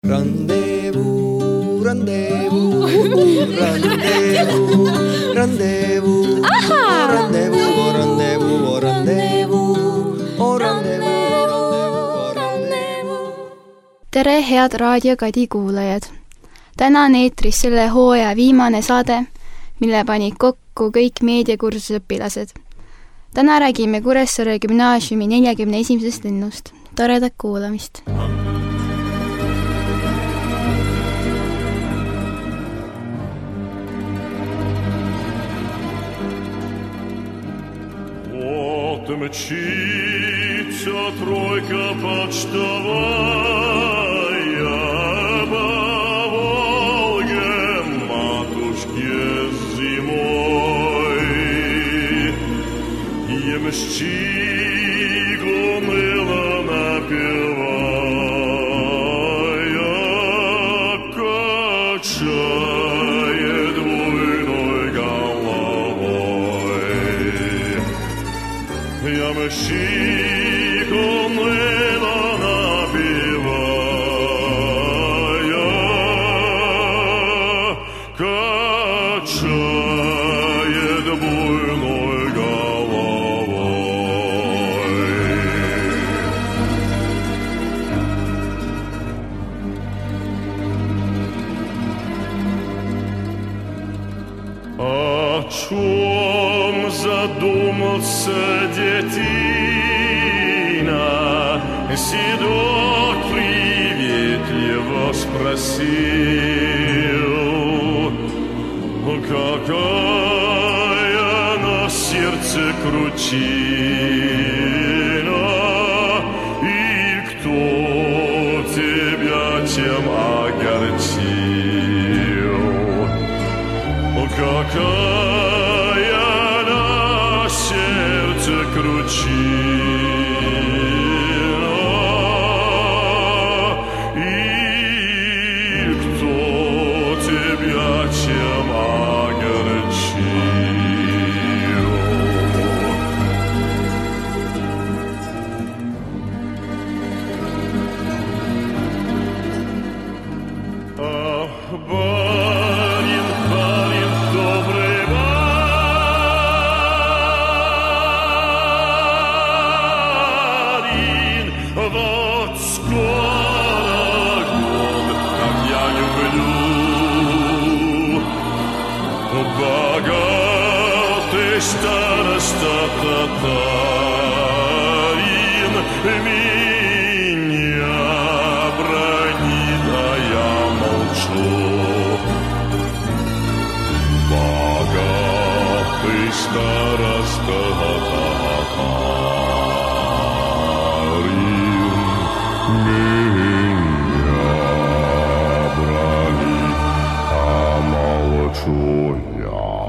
Rendezvous, rendezvous, rendezvous, rendezvous, rendezvous, rendezvous, rendezvous, rendezvous. Tere, head Raadio Kadi kuulajad! Täna on eetris selle hooaja viimane saade, mille panid kokku kõik meediakursuse õpilased. Täna räägime Kuressaare gümnaasiumi 41. lennust. Toredat kuulamist! Мчится тройка почтовая по Волге матушке зимой. Ямщик уныло напевая, качает буйной головой. Ямщик уныло напевая, качает буйной головой. О чем задумался детина? Седок приветливо спросил, какая на сердце кручина, и кто тебя тем огорчил? Какая на сердце кручина, и кто тебя чем огорчил? Ах, барин, барин, добрый барин, вот скоро год, как я люблю. Богатый староста татарин меня бранит, а я молчу. Богатый староста татарин меня бранит, а молчу я.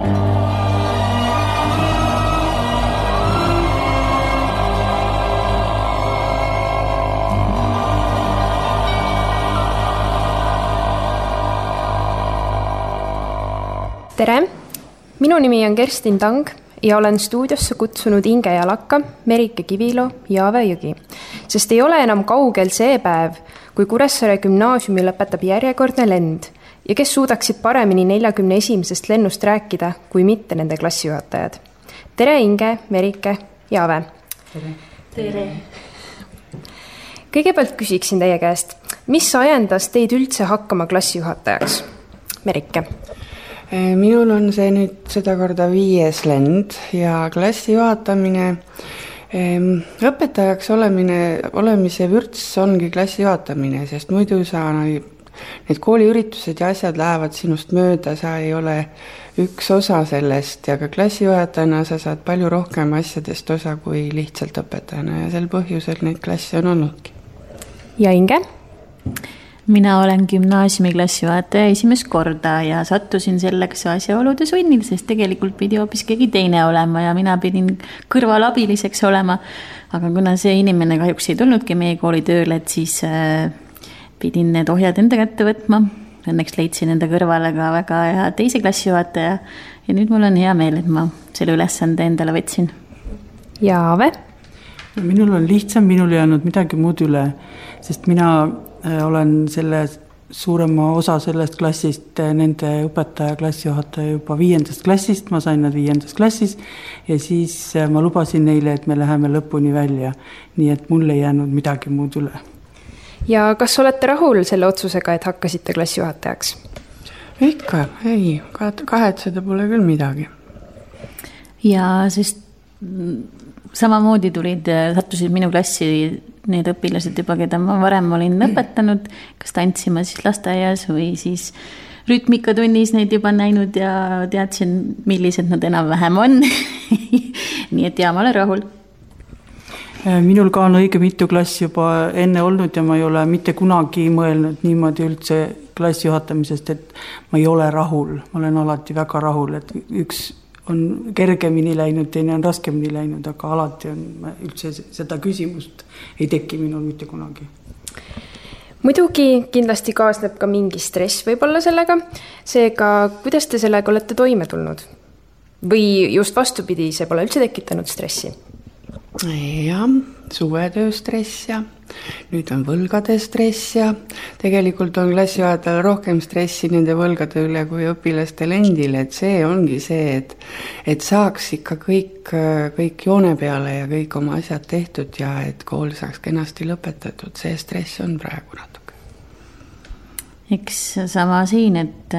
Tere! Minu nimi on Kerstin Tang ja olen stuudiosse kutsunud Inge Jalaka, Merike Kivilo ja Aave Jõgi, sest ei ole enam kaugel see päev, kui Kuressaare gümnaasiumi lõpetab järjekordne lend ja kes suudaksid paremini 41. lennust rääkida, kui mitte nende klassijuhatajad. Tere Inge, Merike ja Aave! Tere! Kõigepealt küsiksin teie käest, mis ajendas teid üldse hakkama klassijuhatajaks? Merike? Minul on see nüüd sedakorda 5. lend ja klassi juhatamine, õpetajaks olemise vürts ongi klassi juhatamine, sest muidu need kooliüritused ja asjad lähevad sinust mööda, sa ei ole üks osa sellest ja ka klassi juhatajana sa saad palju rohkem asjadest osa kui lihtsalt õpetajana ja sel põhjusel neid klassi on olnudki. Ja Inge? Mina olen gümnaasiumi klassijuhataja esimest korda ja sattusin selleks asjaolude sunnil, sest tegelikult pidi hoopis keegi teine olema ja mina pidin kõrvalabiliseks olema. Aga kuna see inimene kahjuks ei tulnudki meie kooli tööle, et siis pidin need ohjad enda kätte võtma. Õnneks leidsin enda kõrvale ka väga hea teise klassijuhataja ja nüüd mul on hea meel, et ma selle ülesande endale võtsin. Ja Aave? Minul on lihtsam, minul ei olnud midagi muud üle, sest mina olen selle suurema osa sellest klassist nende õpetaja klassijuhataja juba 5. klassist, ma sain nad 5. klassis ja siis ma lubasin neile, et me läheme lõpuni välja, nii et mul ei jäänud midagi muud üle. Ja kas olete rahul selle otsusega, et hakkasite klassijuhatajaks? Ikka, ei, kahetseda pole küll midagi. Ja sest samamoodi sattusid minu klassi need õpilased juba, keda ma varem olin õpetanud, kas tantsima siis lasteaias või siis rütmikatunnis neid juba näinud ja teadsin, millised nad enam-vähem on. Nii et ma olen rahul. Minul ka on õige mitu klassi juba enne olnud ja ma ei ole mitte kunagi mõelnud niimoodi üldse klassi juhatamisest, et ma ei ole rahul. Ma olen alati väga rahul, et üks on kergemini läinud, teine on raskemini läinud, aga alati on üldse seda küsimust ei teki minul mitte kunagi. Muidugi kindlasti kaasneb ka mingi stress võib-olla sellega. Seega, kuidas te sellega olete toime tulnud? Või just vastupidi, see pole üldse tekitanud stressi? Ja, suvetöö stress ja nüüd on võlgade stress ja tegelikult on klassijuhatajal rohkem stressi nende võlgade üle kui õpilastel endil, et see ongi see, et saaks ikka kõik joone peale ja kõik oma asjad tehtud ja et kool saaks kenasti lõpetatud, see stress on praegu natuke. Eks sama siin, et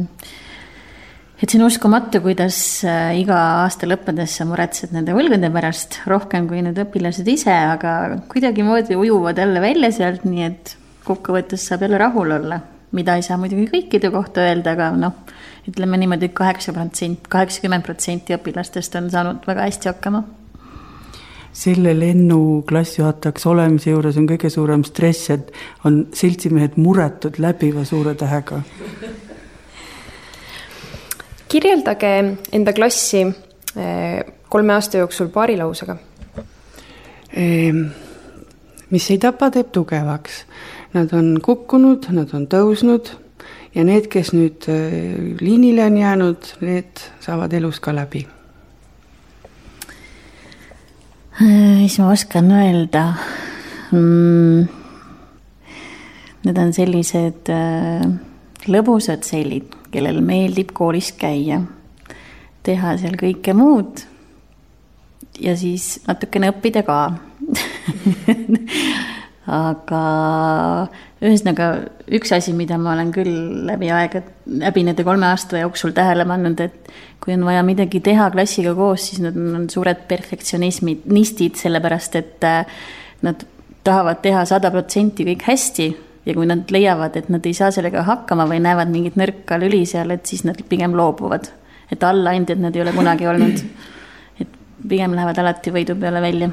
see on uskumatu, kuidas iga aasta lõppedes sa muretsed nende võlgade pärast rohkem kui need õpilased ise, aga kuidagi moodi ujuvad jälle välja sealt, nii et kokkuvõttes saab jälle rahul olla, mida ei saa muidugi kõikide kohta öelda, aga ütleme niimoodi, 80% õpilastest on saanud väga hästi hakkama. Selle lennu klassijuhatajaks olemise juures on kõige suurem stress, et on seltsimehed muretud läbiva suure tähega. Kirjeldage enda klassi 3 aasta jooksul paari lausega. Mis ei tapa, teeb tugevaks. Nad on kukkunud, nad on tõusnud ja need, kes nüüd liinile on jäänud, need saavad elus ka läbi. Mis ma oskan öelda? Need on sellised lõbusad sellid, kellel meeldib koolis käia, teha seal kõike muud ja siis natukene õppida ka. Aga ühesõnaga üks asi, mida ma olen küll läbi nende 3 aasta jooksul tähele pannud, et kui on vaja midagi teha klassiga koos, siis nad on suured perfektsionistid, sellepärast et nad tahavad teha 100% kõik hästi. Ja kui nad leiavad, et nad ei saa sellega hakkama või näevad mingit nõrka lüli seal, et siis nad pigem loobuvad. Et allaandjad nad ei ole kunagi olnud. Et pigem lähevad alati võidu peale välja.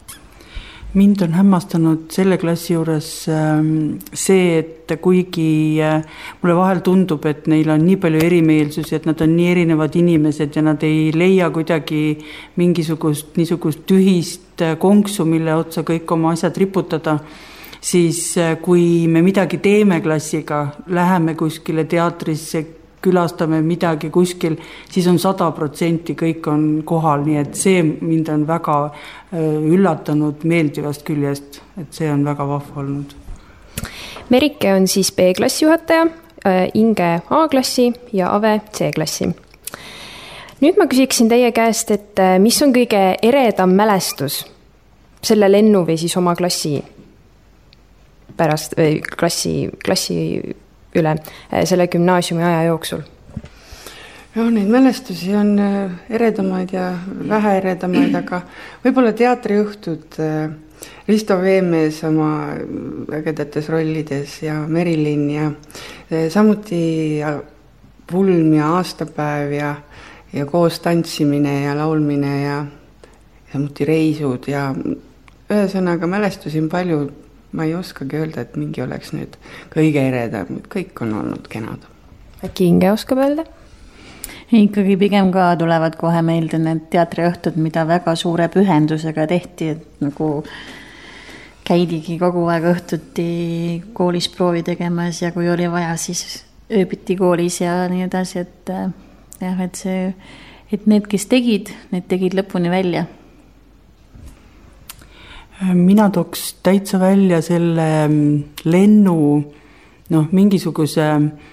Mind on hämmastanud selle klassi juures see, et kuigi mulle vahel tundub, et neil on nii palju erimeelsusi, et nad on nii erinevad inimesed ja nad ei leia kuidagi mingisugust niisugust tühist konksu, mille otsa kõik oma asjad riputada, siis kui me midagi teeme klassiga, läheme kuskile teatrisse, külastame midagi kuskil, siis on 100% kõik on kohal, nii et see mind on väga üllatanud meeldivast küljest, et see on väga vahva olnud. Merike on siis B-klassi juhataja, Inge A-klassi ja Ave C-klassi. Nüüd ma küsiksin teie käest, et mis on kõige eredam mälestus selle lennu või siis oma klassi pärast või klassi üle selle gümnaasiumi aja jooksul? Neid mälestusi on eredamaid ja vähe eredamaid, aga võib-olla teatriõhtud Risto Veemees oma ägedates rollides ja Merilin ja samuti pulm ja aastapäev ja koos tantsimine ja laulmine ja samuti reisud ja ühesõnaga mälestusi on palju. Ma ei oskagi öelda, et mingi oleks nüüd kõige eredam, kõik on olnud kenad. Äkki Inge oskab öelda? Ikkagi pigem ka tulevad kohe meelde need teatriõhtud, mida väga suure pühendusega tehti, et nagu käidigi kogu aeg õhtuti koolis proovi tegemas ja kui oli vaja, siis ööbiti koolis ja nii edasi, et need, kes tegid, need tegid lõpuni välja. Mina tooks täitsa välja selle lennu mingisuguse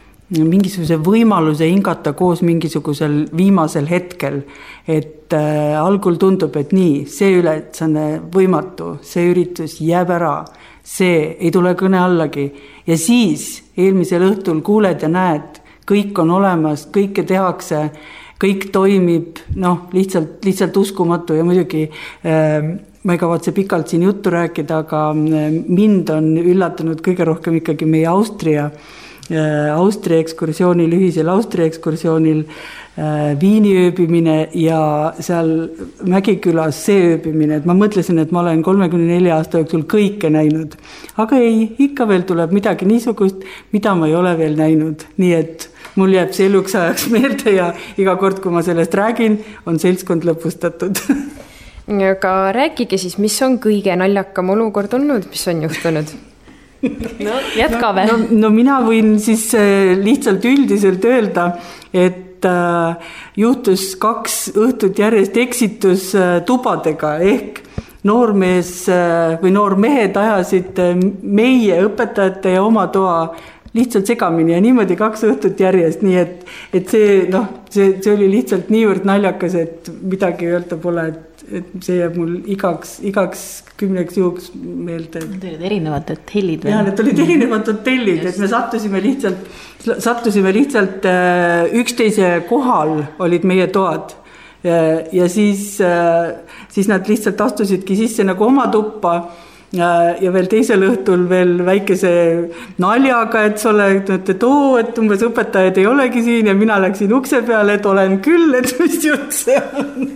võimaluse hingata koos mingisugusel viimasel hetkel, et algul tundub, et nii, see ülesanne võimatu, see üritus jääb ära, see ei tule kõne allagi ja siis eelmisel õhtul kuuled ja näed, kõik on olemas, kõike tehakse, kõik toimib, lihtsalt uskumatu ja muidugi ma ei kavatse pikalt siin juttu rääkida, aga mind on üllatanud kõige rohkem ikkagi meie Austria ekskursioonil, ühisel Austria ekskursioonil Viini ööbimine ja seal Mägikülas see ööbimine, et ma mõtlesin, et ma olen 34 aasta jooksul kõike näinud, aga ei, ikka veel tuleb midagi niisugust, mida ma ei ole veel näinud, nii et mul jääb see eluks ajaks meelde ja iga kord, kui ma sellest räägin, on seltskond lõpustatud. Aga rääkige siis, mis on kõige naljakam olukord olnud, mis on juhtunud? No, jätkame. No mina võin siis lihtsalt üldiselt öelda, et juhtus 2 õhtut järjest eksitus tubadega ehk noormees või noormehed ajasid meie õpetajate ja oma toa lihtsalt segamini ja niimoodi 2 õhtut järjest, nii et see oli lihtsalt niivõrd naljakas, et midagi öelda pole, et see jääb mul igaks 10 juhuks meelde. Need olid erinevad hotellid või? Jah, need olid erinevad hotellid, et me sattusime lihtsalt üksteise kohal olid meie toad ja siis nad lihtsalt astusidki sisse nagu oma tuppa ja veel teisel õhtul veel väikese naljaga, et et umbes õpetajad ei olegi siin ja mina läksin ukse peale, et olen küll, et mis jutt see on.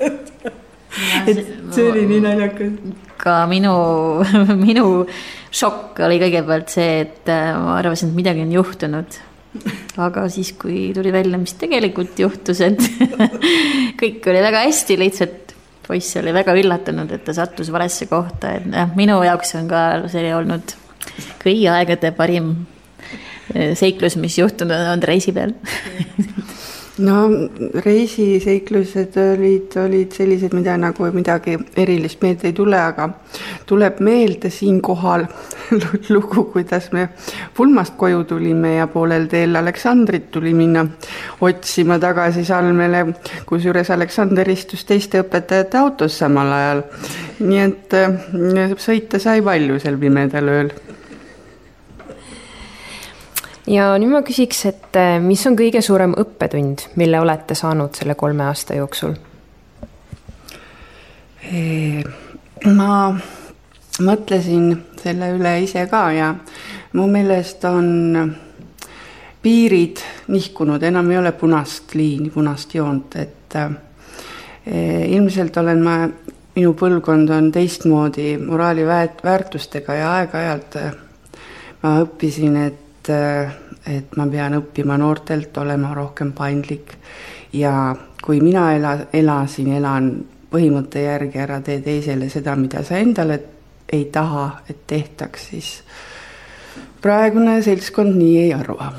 Et see oli nii naljakas. Ka minu šokk oli kõigepealt see, et ma arvasin, et midagi on juhtunud. Aga siis, kui tuli välja, mis tegelikult juhtus, et kõik oli väga hästi, lihtsalt poiss oli väga üllatunud, et ta sattus valesse kohta. Et minu jaoks on ka see olnud kõigi aegade parim seiklus, mis juhtunud on reisi peal. No reisiseiklused olid sellised, mida nagu midagi erilist meelde ei tule, aga tuleb meelde siin kohal lugu, kuidas me Pulmast koju tulime ja poolel teel Aleksandrit tuli minna otsima tagasi Salmele, kusjuures Aleksander istus teiste õpetajate autos samal ajal. Nii et sõita sai palju sel pimedal ööl. Ja nüüd ma küsiks, et mis on kõige suurem õppetund, mille olete saanud selle 3 aasta jooksul? Ma mõtlesin selle üle ise ka ja mu meelest on piirid nihkunud, enam ei ole punast liini, punast joont, et ilmselt minu põlvkond on teistmoodi moraali väärtustega ja aeg-ajalt ma õppisin, et ma pean õppima noortelt, olema rohkem paindlik ja kui mina elan põhimõtte järgi, ära tee teisele seda, mida sa endale ei taha, et tehtaks, siis praegune seltskond nii ei arva.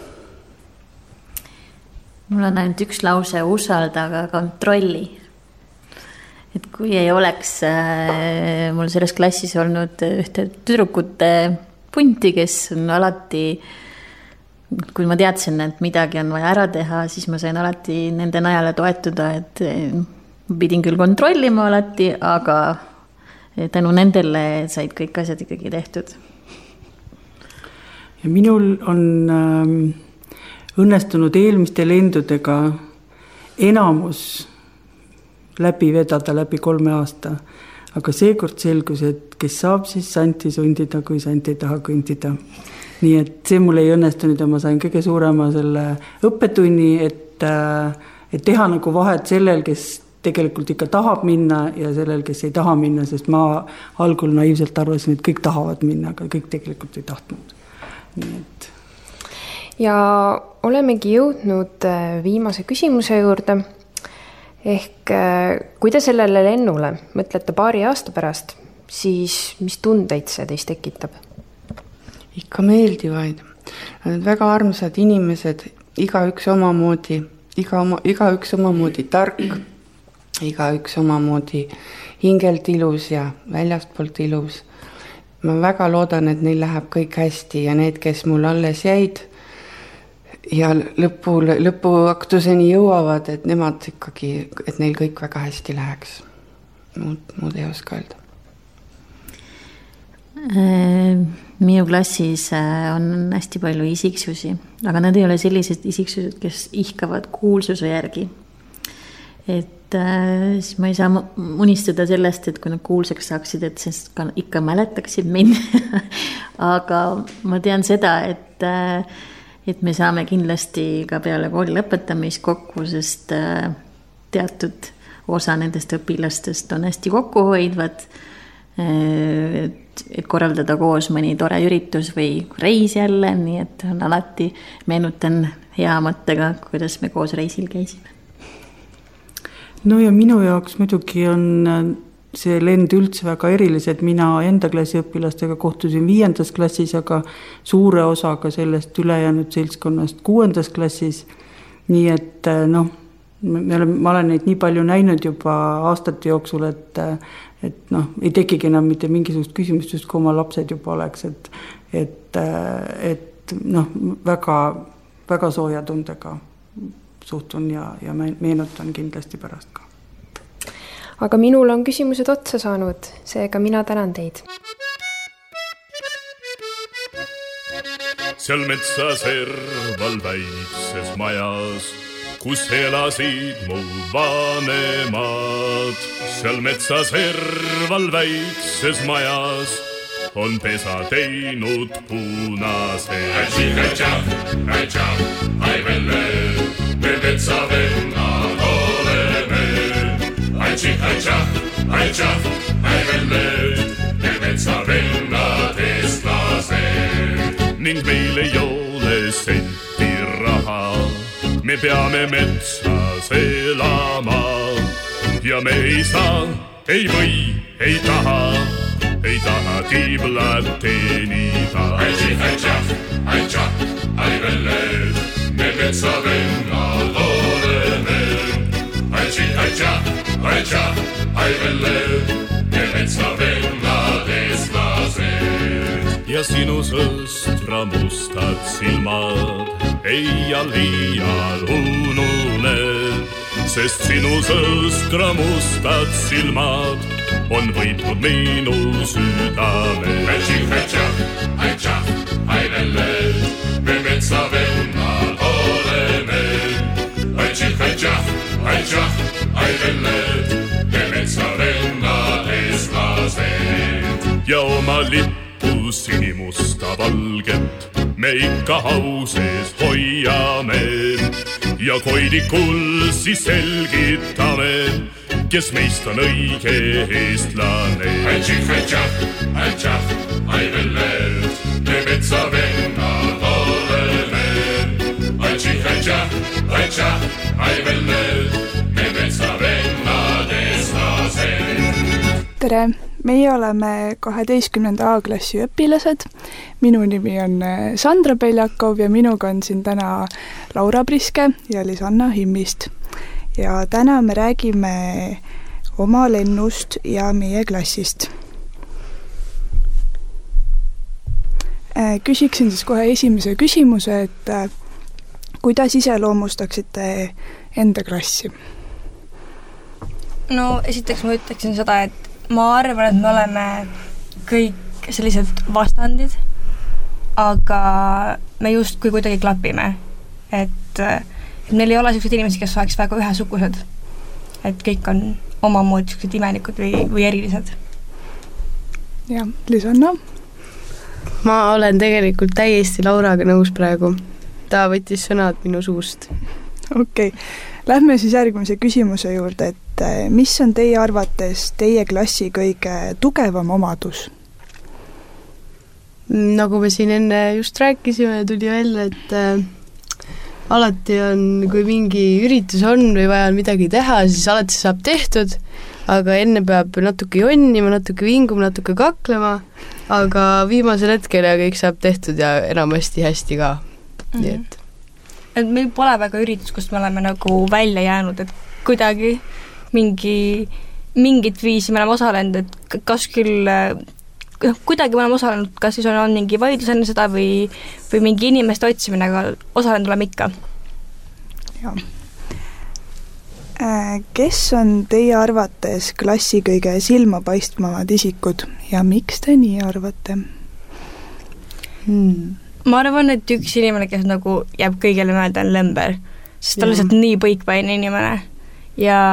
Mul on ainult üks lause, usalda, aga kontrolli. Et kui ei oleks mul selles klassis olnud ühte tüdrukute punti, kes on alati, kui ma teadsin, et midagi on vaja ära teha, siis ma sain alati nende najale toetuda, et pidin küll kontrollima alati, aga tänu nendele said kõik asjad ikkagi tehtud. Ja minul on õnnestunud eelmiste lendudega enamus läbi vedada läbi 3 aasta. Aga seekord selgus, et kes saab, siis santi sundida, kui sant ei taha kõndida. Nii et see mul ei õnnestunud ja ma sain kõige suurema selle õppetunni, et teha nagu vahet sellel, kes tegelikult ikka tahab minna ja sellel, kes ei taha minna, sest ma algul naiivselt arvasin, et kõik tahavad minna, aga kõik tegelikult ei tahtnud. Nii et. Ja olemegi jõudnud viimase küsimuse juurde. Ehk kui te sellele lennule mõtlete 2 aasta pärast, siis mis tundeid see teist tekitab? Ikka meeldivaid. Nad väga armsad inimesed, igaüks omamoodi tark, igaüks omamoodi hingelt ilus ja väljastpoolt ilus. Ma väga loodan, et neil läheb kõik hästi ja need, kes mul alles jäid ja lõpuaktuseni jõuavad, et nemad ikkagi, et neil kõik väga hästi läheks. Muud ei oska öelda. Minu klassis on hästi palju isiksusi, aga nad ei ole sellised isiksused, kes ihkavad kuulsuse järgi. Et siis ma ei saa unistada sellest, et kui nad kuulsaks saaksid, et siis ka ikka mäletaksid mind. Aga ma tean seda, et me saame kindlasti ka peale kooli lõpetamist kokku, sest teatud osa nendest õpilastest on hästi kokkuhoidvad, et korraldada koos mõni tore üritus või reis jälle, nii et on alati meenutan hea mõttega, kuidas me koos reisil käisime. No ja minu jaoks muidugi on see lend üldse väga erilised. Mina enda klassiõpilastega kohtusin 5. klassis, aga suure osaga sellest ülejäänud seltskonnast 6. klassis. Nii et ma olen neid nii palju näinud juba aastate jooksul, et ei tekigi enam mitte mingisugust küsimust, just kui oma lapsed juba oleks, et väga, väga sooja tundega suhtun ja meenutan kindlasti pärast ka. Aga minul on küsimused otsa saanud, seega mina tänan teid. Seal metsa serval väikses majas, kus elasid mu vanemad. Seal metsa serval väikses majas on pesa teinud punase. Ai velle, me metsavennad oleme. Ai velle, me metsavennad eestlased. Ning meil ei ole senti raha, me peame metsas elama. Ja me ei saa, ei või, ei taha tiiblat teenida. Ai velle, me metsavennad oleme. Ai velle, me metsavennad eestlased. Ja sinu sõstra mustad silmad ei liial unune, sest sinu sõstra mustad silmad on võitnud minu südame. Ai velle, me metsavennad oleme. Ai velle, me metsavennad eestlased. Ja oma lippu sinimusta valget me ikka hauses hoiame. Ja koidikul siis selgitame, kes meist on õige eestlane. Ai velle, me metsavennad oleme. Ai velle, me metsavennad eestlased. Tere, meie oleme 12. A-klassi õpilased. Minu nimi on Sandra Peljakov ja minuga on siin täna Laura Priske ja Lisanna Himmist. Ja täna me räägime oma lennust ja meie klassist. Küsiksin siis kohe esimese küsimuse, et kuidas iseloomustaksite enda klassi? No esiteks ma ütleksin seda, et ma arvan, et me oleme kõik sellised vastandid, aga me justkui kuidagi klapime. Et meil ei ole sellised inimesed, kes oleks väga ühesugused. Et kõik on omamoodi sellised imelikud või erilised. Ja, Lisanna? Ma olen tegelikult täiesti Lauraga nõus praegu. Ta võttis sõnad minu suust. Okei. Lähme siis järgmise küsimuse juurde, et mis on teie arvates teie klassi kõige tugevam omadus? Nagu me siin enne just rääkisime, tuli välja, et alati on, kui mingi üritus on või vaja midagi teha, siis alati saab tehtud, aga enne peab natuke jonnima, natuke vinguma, natuke kaklema, aga viimasel hetkel ja kõik saab tehtud ja enamasti hästi ka. Nii et meil pole väga üritus, kust me oleme nagu välja jäänud, et kuidagi mingi mingit viisi me oleme osalenud, et kas küll kuidagi me oleme osalenud, kas siis on mingi vaidlus enne seda või mingi inimeste otsimine, aga osalenud oleme ikka. Jah. Kes on teie arvates klassi kõige silmapaistvamad isikud ja miks te nii arvate? Ma arvan, et üks inimene, kes nagu jääb kõigele meelde, on Lember, sest ta on lihtsalt nii põikpäine inimene ja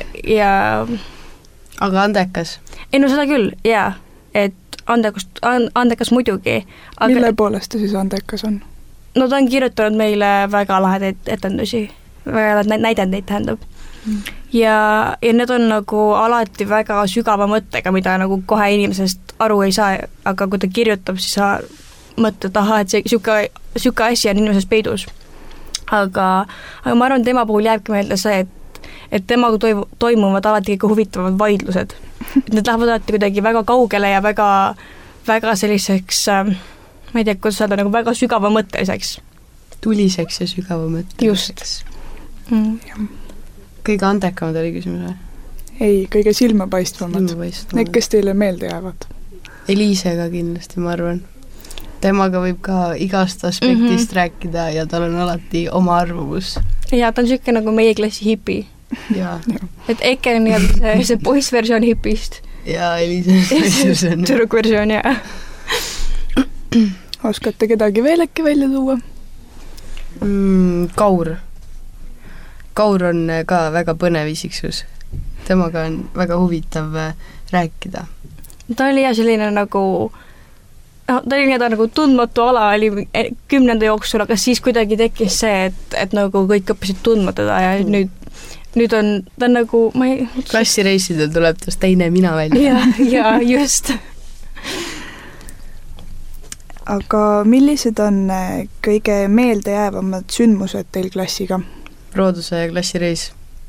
aga andekas? Ei no seda küll, jaa, et andekas muidugi. Aga mille poolest ta siis andekas on? No ta on kirjutanud meile väga lahedaid etendusi, väga näidendeid tähendab. Ja need on nagu alati väga sügava mõttega, mida nagu kohe inimesest aru ei saa, aga kui ta kirjutab, siis sa mõtled, et see süke asi on inimesest peidus. Aga ma arvan, tema puhul jääbki meelde see, et temaga toimuvad alati kõige huvitavamad vaidlused. Need lähevad alati kuidagi väga kaugele ja väga, väga selliseks, ma ei tea, kuidas öelda, nagu väga sügava mõtteliseks. Tuliseks ja sügava mõtteliseks. Just. Kõige andekamad oli küsimus või? Ei, kõige silmapaistvamad. Need, kes teile meelde jäävad. Eliisega kindlasti, ma arvan. Temaga võib ka igast aspektist rääkida ja tal on alati oma arvamus. Ja ta on selline nagu meie klassi hipi. Ja. Et Eke on see poissversioon hipist. Ja Eliisa on tüdrukversioon, jah. Oskate kedagi veel äkki välja tuua? Kaur on ka väga põnev isiksus. Temaga on väga huvitav rääkida. Ta oli selline nagu ta oli nagu tundmatu ala oli 10. jooksul, aga siis kuidagi tekkis see, et nagu kõik õppisid tundma teda ja nüüd on ta nagu klassireisidel tuleb tast teine mina välja. Ja just. Aga millised on kõige meeldejäävamad sündmused teil klassiga? Rooduse klassireis.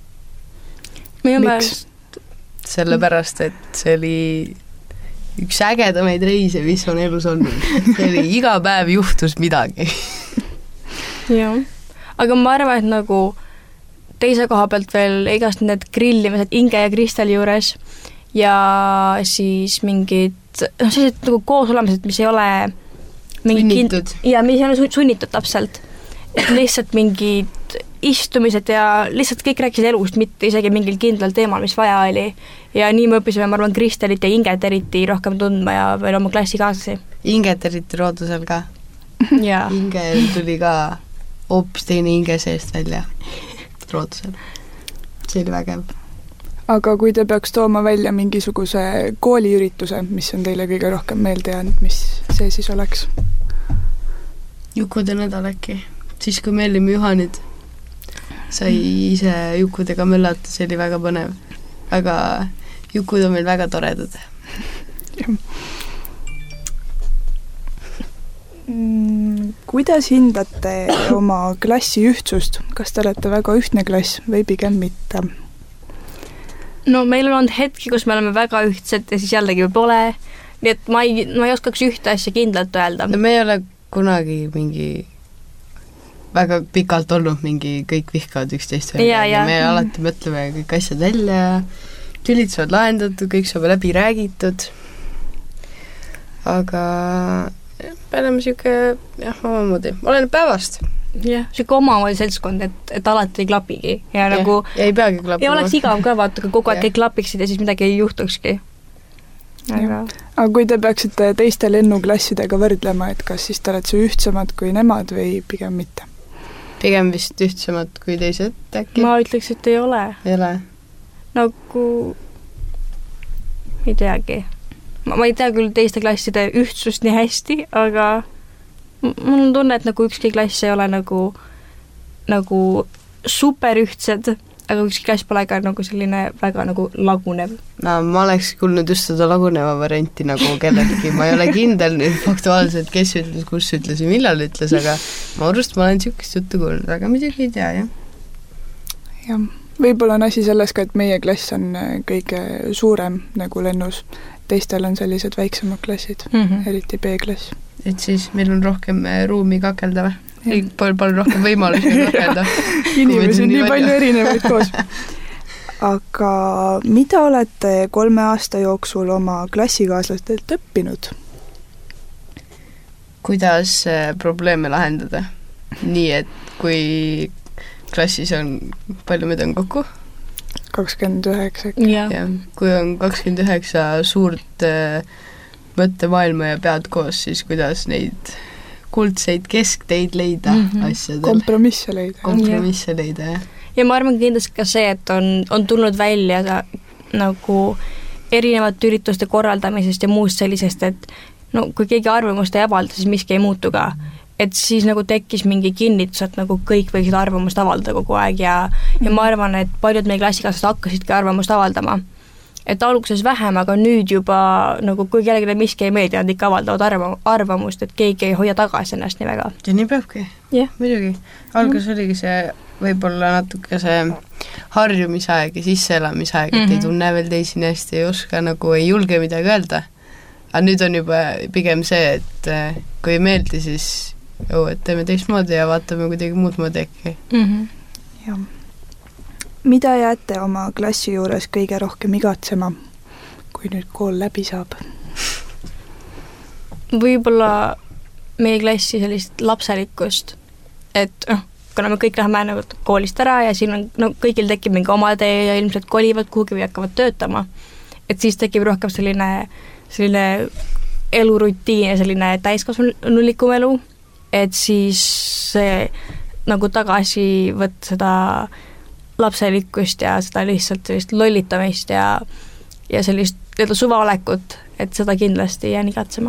Miks? Sellepärast, et see oli üks ägedamaid reise, mis on elus olnud. See oli iga päev juhtus midagi. Jah. Aga ma arvan, et nagu teise koha pealt veel igast need grillimised Inge ja Kristeli juures ja siis mingid sellised nagu koosolemised, mis ei ole sunnitud. Mis ei ole sunnitud täpselt. Et lihtsalt mingid istumised ja lihtsalt kõik rääkisid elust, mitte isegi mingil kindlal teemal, mis vaja oli. Ja nii me õppisime, ma arvan, Kristelit ja Inget eriti rohkem tundma ja veel oma klassikaaslasi. Inget eriti Roodusel ka. Ja. Inge tuli ka hoopis teine Inge seest välja Roodusel. See oli vägev. Aga kui te peaks tooma välja mingisuguse kooliürituse, mis on teile kõige rohkem meelde jäänud, mis see siis oleks? Jukude nädal äkki. Siis kui me olime Juhanid, sai ise jukudega möllata, see oli väga põnev. Aga jukud on meil väga toredad. Kuidas hindate oma klassi ühtsust? Kas te olete väga ühtne klass või pigem mitte? No meil on olnud hetki, kus me oleme väga ühtsed ja siis jällegi pole. Nii et ma ei oskaks ühte asja kindlalt öelda. No me ei ole kunagi mingi väga pikalt olnud mingi kõik vihkavad üksteist välja ja me alati mõtleme kõik asjad välja ja tülid saavad lahendatud, kõik saab läbi räägitud. Aga me oleme siuke omamoodi. Olen päevast. Jah, siuke omamoodi seltskond, et alati ei klapigi. Ja nagu ei peagi klappima. Ja oleks igav ka vaata, kui kogu aeg kõik klapiksid ja siis midagi ei juhtukski. Aga kui te peaksite teiste lennuklassidega võrdlema, et kas siis te olete ühtsamad kui nemad või pigem mitte? Pigem vist ühtsamad kui teised äkki. Ma ütleks, et ei ole. Ei ole. Nagu ei teagi. Ma ei tea küll teiste klasside ühtsust nii hästi, aga mul on tunne, et nagu ükski klass ei ole nagu super ühtsed, aga ükski klass pole ka nagu selline väga nagu lagunev. No ma oleks kuulnud just seda laguneva varianti nagu kellelegi. Ma ei ole kindel nüüd faktuaalselt, kes ütles, kus ütles ja millal ütles, aga ma arvast ma olen siukest juttu kuulnud, aga midagi ei tea, jah. Jah, võib-olla on asi selles ka, et meie klass on kõige suurem nagu lennus. Teistel on sellised väiksemad klassid, eriti B-klass. Et siis meil on rohkem ruumi kakelda või? Palju rohkem võimalusi kakelda. Inimesi on nii palju erinevaid koos. aga mida olete 3 aasta jooksul oma klassikaaslastelt õppinud? Kuidas probleeme lahendada? Nii, et kui klassis on, palju meid on kokku? 29. Ja, kui on 29 suurt mõttemaailma ja pead koos, siis kuidas neid kuldseid keskteid leida asjadel? Kompromisse leida, jah. Ja ma arvan kindlasti ka see, et on tulnud välja nagu erinevate ürituste korraldamisest ja muust sellisest, et no kui keegi arvamust ei avalda, siis miski ei muutu ka. Et siis nagu tekkis mingi kinnitus, et nagu kõik võiksid arvamust avaldada kogu aeg ja ma arvan, et paljud meie klassikaaslased hakkasidki arvamust avaldama. Et alguses vähem, aga nüüd juba nagu kui kellelegi miski ei meeldi, nad ikka avaldavad arvamust, et keegi ei hoia tagasi ennast nii väga. Ja nii peabki, muidugi. Alguses oligi see võib-olla natuke see harjumisaeg ja sisseelamisaeg, et ei tunne veel teisi nii hästi, ei oska, nagu ei julge midagi öelda. Aga nüüd on juba pigem see, et kui ei meeldi, siis et teeme teistmoodi ja vaatame kuidagi muud moodi äkki. Ja. Mida jääte oma klassi juures kõige rohkem igatsema, kui nüüd kool läbi saab? Võib-olla meie klassi sellist lapselikkust, et kuna me kõik läheme nagu koolist ära ja siin on kõigil tekib mingi oma tee ja ilmselt kolivad kuhugi või hakkavad töötama, et siis tekib rohkem selline elurutiin ja selline täiskasvanulikum elu, et siis see nagu tagasi võtta seda lapselikkust ja seda lihtsalt sellist lollitamist ja sellist suvaolekut, et seda kindlasti jään igatsema.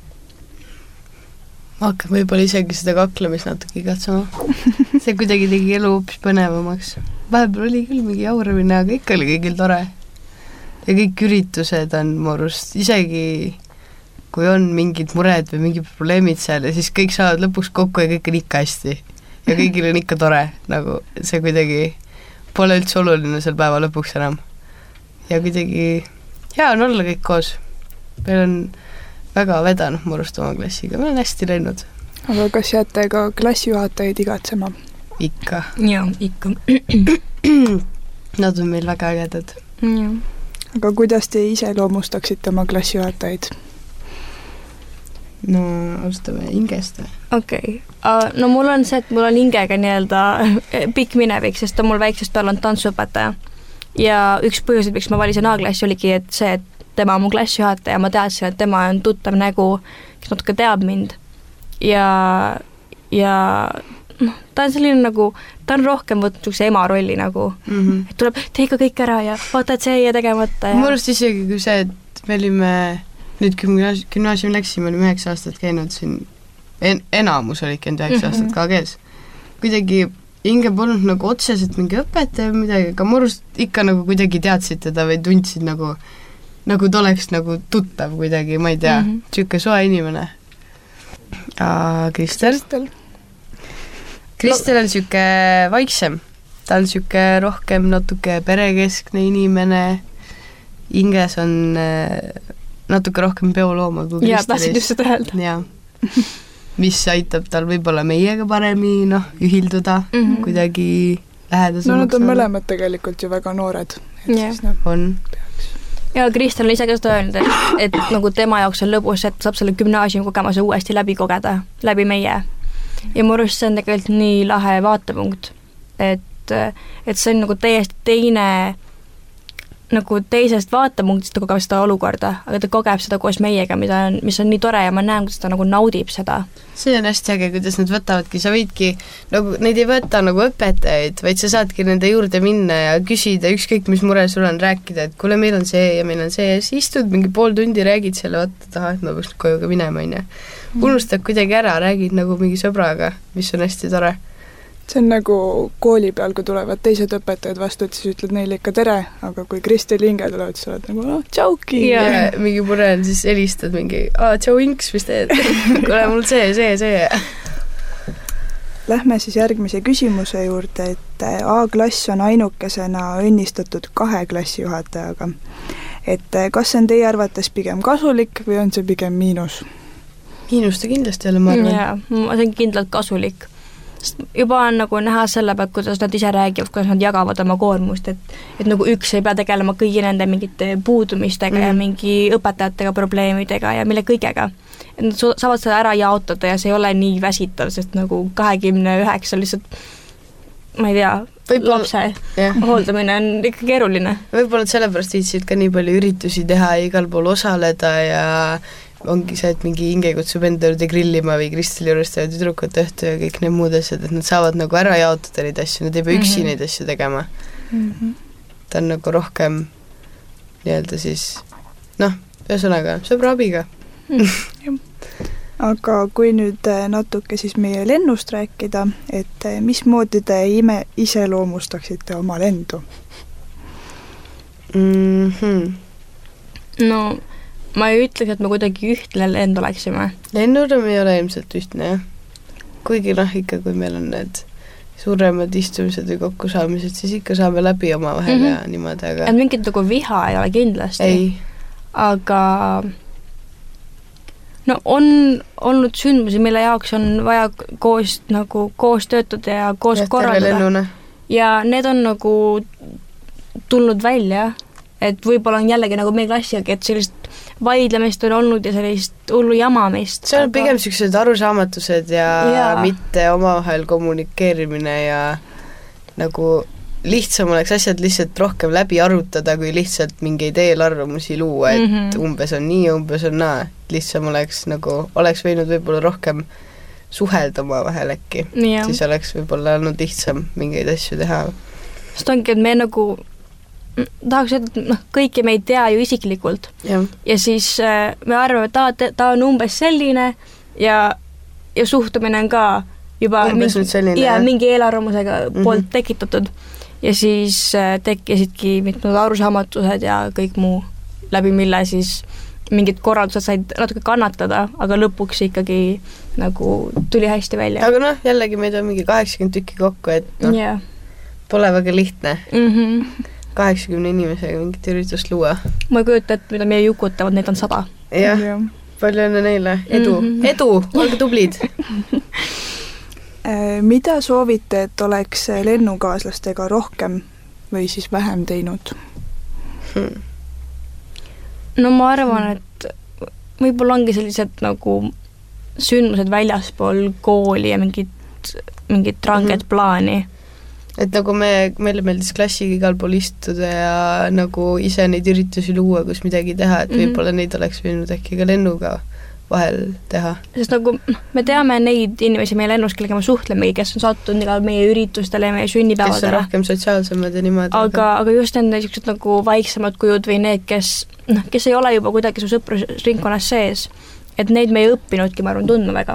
Ma hakkan võib-olla isegi seda kaklemist natuke igatsema. See kuidagi tegi elu hoopis põnevamaks. Vahepeal oli küll mingi jauramine, aga ikka oli kõigil tore. Ja kõik üritused on murust, isegi kui on mingid mured või mingid probleemid seal ja siis kõik saavad lõpuks kokku ja kõik on ikka hästi. Ja kõigil on ikka tore, nagu see kuidagi pole üldse oluline seal päeva lõpuks enam. Ja kuidagi hea on olla kõik koos. Meil on väga vedanud murust oma klassiga, meil on hästi läinud. Aga kas jääte ka klassijuhatajaid igatsema? Ikka. Jaa, ikka. Nad on meil väga ägedad. Jaa. Aga kuidas te ise loomustaksite oma klassijuhatajaid? No, alustame Ingest. Okei. No mul on see, et mul on Ingega nii-öelda pikk minevik, sest ta mul väiksest peal on tantsuõpetaja. Ja üks põhjuseid, miks ma valisin A-klassi, oligi et see, et tema on mu klassijuhataja, ma teadsin, et tema on tuttav nägu, kes natuke teab mind. Ja ta on selline nagu, ta on rohkem võtnud ema rolli nagu, et tuleb, tee ikka kõik ära ja vaata, et see ei tegemata. Ja... Mu arust isegi kui see, et me olime nüüd gümnaasiumi läksime, olime 9 aastat käinud siin, enamus oli 9 aastat KG-s. Kuidagi Inge polnud nagu otseselt mingi õpetaja või midagi, aga mu arust ikka nagu kuidagi teadsid teda või tundsid nagu ta oleks nagu tuttav kuidagi, ma ei tea, siuke soe inimene. Kristel on siuke vaiksem, ta on siuke rohkem natuke perekeskne inimene, Inges on natuke rohkem peolooma kui Kristelis. Jaa, tahtsid just seda öelda. Jaa, mis aitab tal võib-olla meiega paremini ühilduda, kuidagi lähedasemaks. No nad on mõlemad tegelikult ju väga noored. On. Ja Kristel on ise ka seda öelnud, et nagu tema jaoks on lõbus, et saab selle gümnaasiumi kogemuse uuesti läbi kogeda, läbi meie. Ja mu arust see on tegelikult nii lahe vaatepunkt, et see on nagu täiesti teine nagu teisest vaatepunktist ta kogeb seda olukorda, aga ta kogeb seda koos meiega, mis on nii tore ja ma näen, kuidas ta nagu naudib seda. See on hästi äge, kuidas nad võtavadki, sa võidki, nagu neid ei võta nagu õpetajaid, vaid sa saadki nende juurde minna ja küsida ükskõik, mis mure sul on rääkida, et kuule, meil on see ja meil on see ja siis istud mingi pool tundi, räägid selle, vaata taha, et ma peaks koju ka minema, on. Unustad kuidagi ära, räägid nagu mingi sõbraga, mis on hästi tore. See on nagu kooli peal, kui tulevad teised õpetajad vastu, et siis ütled neile ikka tere, aga kui Kristel Inge tulevad, siis oled nagu, tšauki! Ja mingi mure on, siis helistad mingi, tšau Inks, mis teed? Kuule, mul see. Lähme siis järgmise küsimuse juurde, et A-klass on ainukesena õnnistatud 2 klassijuhatajaga. Et kas see on teie arvates pigem kasulik või on see pigem miinus? Miinus ta kindlasti ei ole, ma arvan. Jaa, see on kindlalt kasulik. juba on nagu näha selle pealt, kuidas nad ise räägivad, kuidas nad jagavad oma koormust, et nagu üks ei pea tegelema kõigi nende mingite puudumistega ja mingi õpetajatega probleemidega ja mille kõigega. Et nad saavad seda ära jaotada ja see ei ole nii väsitav, sest nagu 29 lihtsalt, ma ei tea, lapse hooldamine on ikka keeruline. Võib-olla sellepärast viitsid ka nii palju üritusi teha ja igal pool osaleda ja ongi see, et mingi Inge kutsub enda juurde grillima või Kristeli juures teevad tüdrukute õhtu ja kõik need muud asjad, et nad saavad nagu ära jaotada neid asju, nad ei pea üksi neid asju tegema. Ta on nagu rohkem nii-öelda siis, ühesõnaga, sõbra abiga. Aga kui nüüd natuke siis meie lennust rääkida, et mismoodi te iseloomustaksite oma lendu? No ma ei ütleks, et me kuidagi ühtne lend oleksime. Lennurem ei ole ilmselt ühtne, jah. Kuigi ikka, kui meil on need suuremad istumised või kokkusaamised, siis ikka saame läbi oma vahel ja niimoodi, aga... Et mingit nagu viha ei ole kindlasti. Ei. Aga on olnud sündmusi, mille jaoks on vaja koos töötada ja koos korraldada. Ja need on nagu tulnud välja, et võib-olla on jällegi nagu meie klassiga, et sellist vaidlemist on olnud ja sellist hullu jamamist. See on pigem sellised arusaamatused ja mitte omavahel kommunikeerimine ja nagu lihtsam oleks asjad lihtsalt rohkem läbi arutada, kui lihtsalt mingeid eelarvamusi luua, et umbes on nii ja umbes on naa. Lihtsam oleks võinud võib-olla rohkem suhelda omavahel äkki. Siis oleks võib-olla olnud lihtsam mingeid asju teha. Sest ongi, et me nagu tahaks öelda, et kõiki me ei tea ju isiklikult. Ja siis me arvame, et ta on umbes selline ja suhtumine on ka juba mingi eelarvamusega poolt tekitatud. Ja siis tekkisidki mitmed arusaamatused ja kõik muu, läbi mille siis mingid korraldused said natuke kannatada, aga lõpuks ikkagi nagu tuli hästi välja. Aga jällegi meid on mingi 80 tükki kokku, et pole väga lihtne. 80 inimesega mingit üritust luua. Ma ei kujuta, et mida meie jukutavad, neid on 100. Jah, palju enne neile. Edu, olge tublid. Mida soovite, et oleks lennukaaslastega rohkem või siis vähem teinud? No ma arvan, et võib-olla ongi sellised nagu sündmused väljaspool kooli ja mingit ranget plaani. Et nagu meile meeldis klassiga igal pool istuda ja nagu ise neid üritusi luua, kus midagi teha, et võib-olla neid oleks võinud äkki ka lennuga vahel teha. Sest nagu me teame neid inimesi meie lennus, kellega me suhtlemegi, kes on sattunud igal meie üritustele ja meie sünnipäevadele. Kes on rohkem sotsiaalsemad ja niimoodi. Aga just need niisugused nagu vaiksemad kujud või need, kes ei ole juba kuidagi su sõprusringkonnas sees, et neid me ei õppinudki, ma arvan, tundma väga.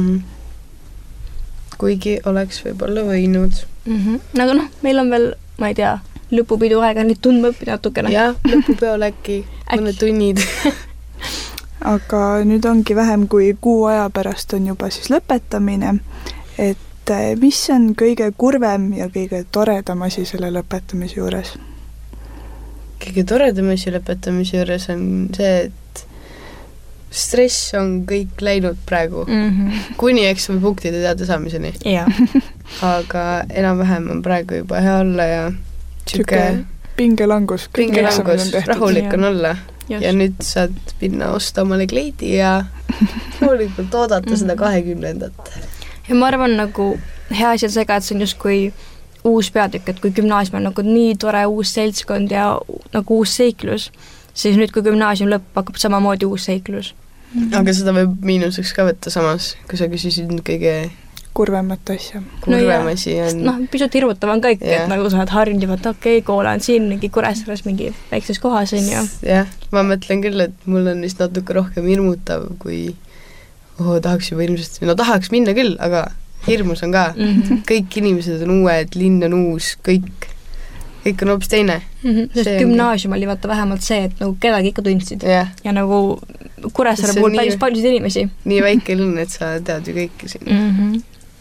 Kuigi oleks võib-olla võinud. Aga meil on veel, ma ei tea, lõpupidu aega neid tundma õppida natukene. Jah, lõpupeol äkki mõned tunnid. Aga nüüd ongi vähem kui kuu aja pärast on juba siis lõpetamine, et mis on kõige kurvem ja kõige toredam asi selle lõpetamise juures? Kõige toredam asi lõpetamise juures on see, et stress on kõik läinud praegu, kuni eksamipunktide teada saamiseni. Aga enam-vähem on praegu juba hea olla ja pingelangus, rahulik on olla. Ja nüüd saad minna osta omale kleidi ja rahulikult oodata seda 20. Ja ma arvan nagu hea asi on see ka, et see on just kui uus peatükk, et kui gümnaasium on nagu nii tore uus seltskond ja nagu uus seiklus, siis nüüd kui gümnaasium lõpp hakkab samamoodi uus seiklus. Aga seda võib miinuseks ka võtta samas, kui sa küsisid kõige kurvemat asja. Kurvem asi on... pisut hirmutav on kõik, et nagu sa oled harjunud juba, et okei, kool on siin mingi Kuressaares mingi väikses kohas on ju. Jah, ma mõtlen küll, et mul on vist natuke rohkem hirmutav, kui tahaks juba hirmsasti, tahaks minna küll, aga hirmus on ka. Kõik inimesed on uued, linn on uus, kõik on hoopis teine. Sest gümnaasium oli vaata vähemalt see, et nagu kedagi ikka tundsid. Ja nagu Kuressaare puhul päris paljusid inimesi. Nii väike linn, et sa tead ju kõiki siin.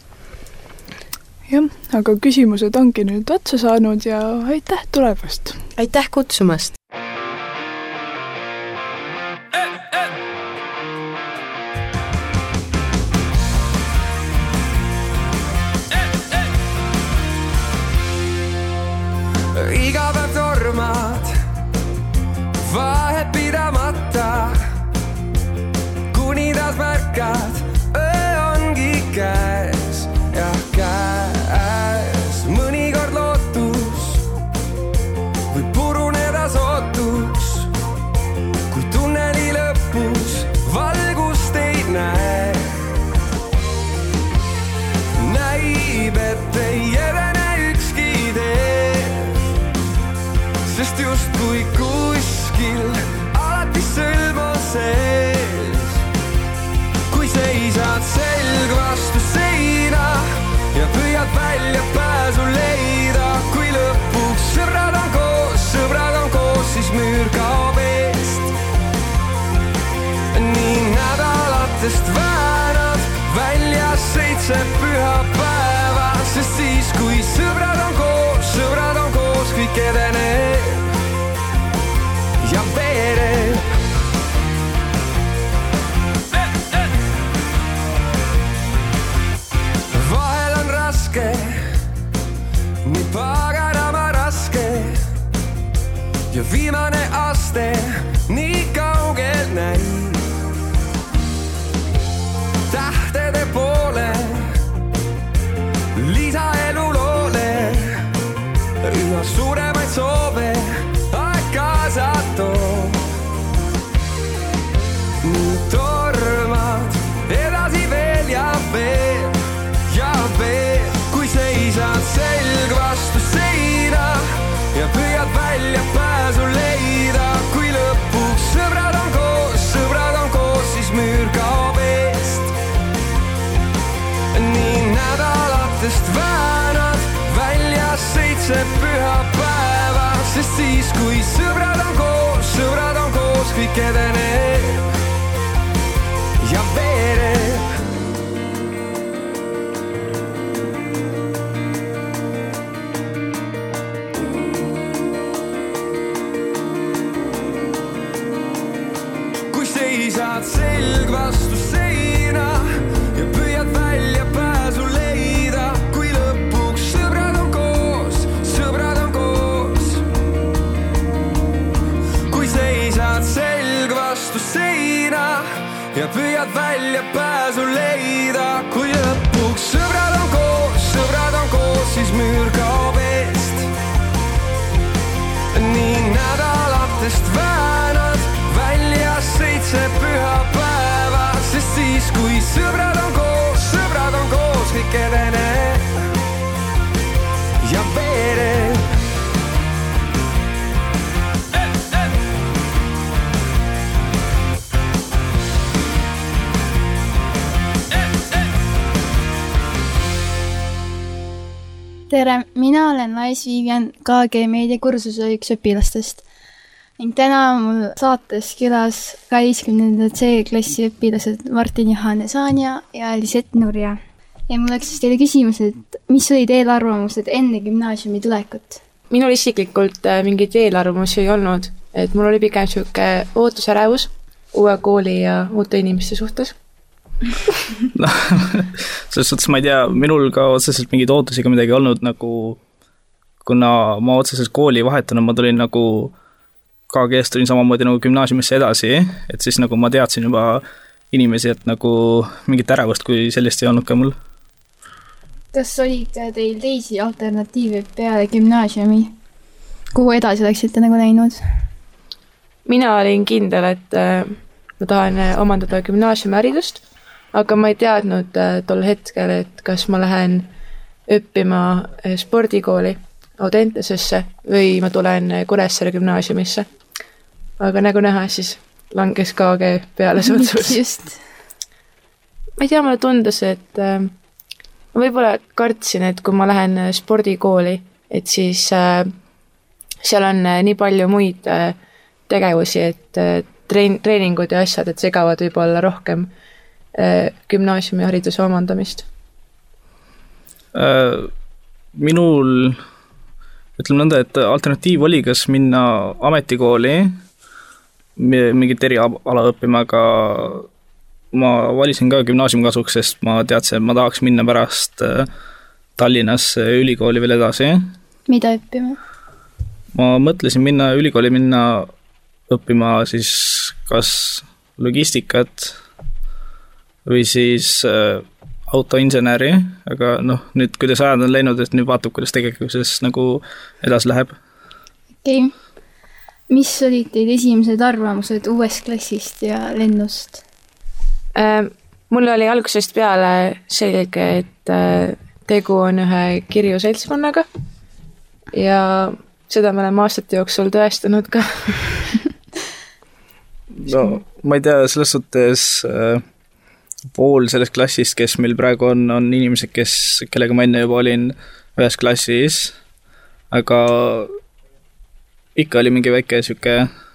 Jah, aga küsimused ongi nüüd otsa saanud ja aitäh tulemast! Aitäh kutsumast! ärkad, öö ongi käes ja käes. Mõnikord lootus võib puruneda sootuks, kui tunneli lõpus valgust ei näe. Näib, et ei edene ükski tee, sest just kui kuskil alati sõlm on sees. Kui seisad selg vastu seina ja püüad välja pääsu leida, kui lõpuks sõbrad on koos, siis müür kaob eest. Nii nädalatest väänad välja 7 pühapäeva, sest siis kui sõbrad on koos, kõik edeneb ja veereb. Vahel on raske, nii paganama raske ja viimane aste nii kaugel näib. Tähtede poole, lisaelu loole, üha suuremaid soove aeg kaasa toob. Nii tormad edasi veel ja veel ja veel, kui seisad selg vastu seina ja püüad välja pääsu leida, kui lõpuks sõbrad on koos, siis müür kaob eest. Nii nädalatest väänad välja 7 pühapäeva, sest siis kui sõbrad on koos, kõik edeneb ja veereb. Kui seisad selg vastu seina ja püüad välja pääsu leida, kui lõpuks sõbrad on koos. Kui seisad selg vastu seina ja püüad välja pääsu leida, kui lõpuks sõbrad on koos, siis müür kaob eest. Nii nädalatest väänad välja 7 pühapäeva, sest siis kui sõbrad on koos, kõik edeneb ja veereb. Tere, mina olen Lais Vivian, KG meediakursuse üks õpilastest ning täna on mul saates külas 12. C-klassi õpilased Martin Johannes Anja ja Lisette Nurja. Ja mul oleks teile küsimus, et mis olid eelarvamused enne gümnaasiumi tulekut? Minul isiklikult mingit eelarvamusi ei olnud, et mul oli pigem siuke ootusärevus uue kooli ja uute inimeste suhtes. No, selles suhtes ma ei tea, minul ka otseselt mingid ootusiga midagi olnud, nagu kuna ma otseselt kooli vahetanud, ma tulin nagu KG-st tulin samamoodi nagu gümnaasiumisse edasi, et siis nagu ma teadsin juba inimesi, et nagu mingit ärevust kui sellist ei olnud ka mul. Kas oli ka teil teisi alternatiive peale gümnaasiumi? Kuhu edasi oleksite nagu läinud? Mina olin kindel, et ma tahan omandada gümnaasiumiharidust, aga ma ei teadnud tol hetkel, et kas ma lähen õppima spordikooli Audentesesse või ma tulen Kuressaare gümnaasiumisse. Aga nagu näha, siis langes KG peale sotsus. Just. Ma ei tea, mulle tundus, et ma võib-olla kartsin, et kui ma lähen spordikooli, et siis seal on nii palju muid tegevusi, et treeningud ja asjad, et segavad võib-olla rohkem gümnaasiumi hariduse omandamist. Minul ütleme nõnda, et alternatiiv oli kas minna ametikooli mingit eriala õppima, aga ma valisin ka gümnaasiumi kasuks, sest ma teadsin, et ma tahaks minna pärast Tallinnas ülikooli veel edasi. Mida õppima? Ma mõtlesin minna õppima siis kas logistikat või siis autoinseneri, aga noh, nüüd kuidas ajad on läinud, et nüüd vaatab, kuidas tegelikkuses nagu edasi läheb. Okei. Mis olid teid esimesed arvamused uuest klassist ja lennust? Mul oli algusest peale selge, et tegu on ühe kirju seltskonnaga ja seda me oleme aastate jooksul tõestanud ka. No, ma ei tea, selles suhtes pool sellest klassist, kes meil praegu on inimesed, kellega ma enne juba olin ühes klassis, aga ikka oli mingi väike siuke,